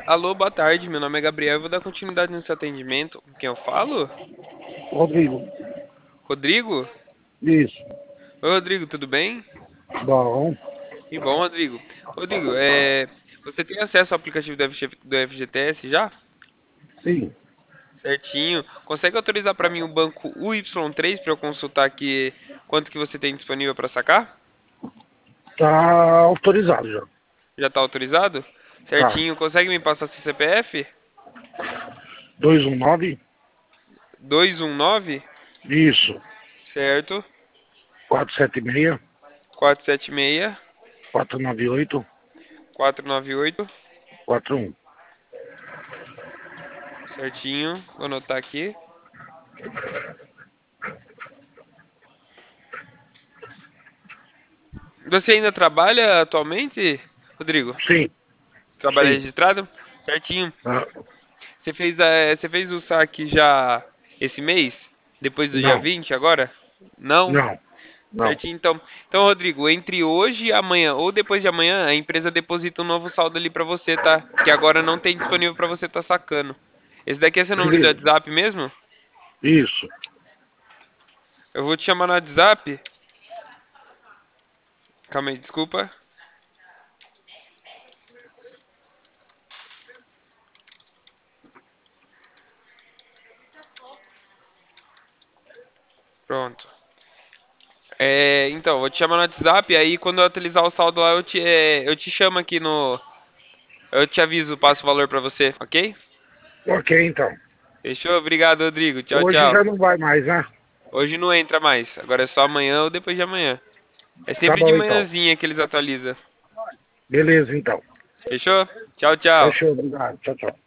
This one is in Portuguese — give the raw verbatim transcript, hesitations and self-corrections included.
Alô, boa tarde. Meu nome é Gabriel. Eu vou dar continuidade nesse atendimento. Com quem eu falo? Rodrigo, Rodrigo? isso. Oi, Rodrigo, tudo bem? Bom, Que bom, Rodrigo. Rodrigo, é... você tem acesso ao aplicativo do F G... do F G T S já? sim, Certinho. Consegue autorizar para mim o banco U Y três para eu consultar aqui quanto que você tem disponível para sacar? tá autorizado já. Já está autorizado? Tá. Certinho. Consegue me passar seu C P F? Dois um nove, dois um nove, isso. certo? Quatro sete seis, quatro sete seis, quatro nove oito, quatro nove oito, quatro um. certinho. Vou anotar aqui. Você ainda trabalha atualmente, Rodrigo? Sim, Trabalha sim. registrado? Certinho. Ah, Você fez, a, você fez o saque já esse mês? Depois do dia não, vinte agora? Não? não, não. Certinho, então. Então, Rodrigo, entre hoje e amanhã, ou depois de amanhã, a empresa deposita um novo saldo ali pra você, tá? Que agora não tem disponível pra você tá sacando. Esse daqui é seu número de Beleza, WhatsApp mesmo? isso. Eu vou te chamar no WhatsApp. Calma aí, desculpa. Pronto. É, então, vou te chamar no WhatsApp, aí quando eu atualizar o saldo lá, eu te, é, eu te chamo aqui no. Eu te aviso, passo o valor pra você, ok? Ok, então. Fechou? Obrigado, Rodrigo. Tchau, Hoje tchau. já não vai mais, né? Hoje não entra mais, agora é só amanhã ou depois de amanhã. É Tá sempre de bom, então. manhãzinha que eles atualizam. Beleza, então. Fechou? Tchau, tchau. Fechou, obrigado. Tchau, tchau.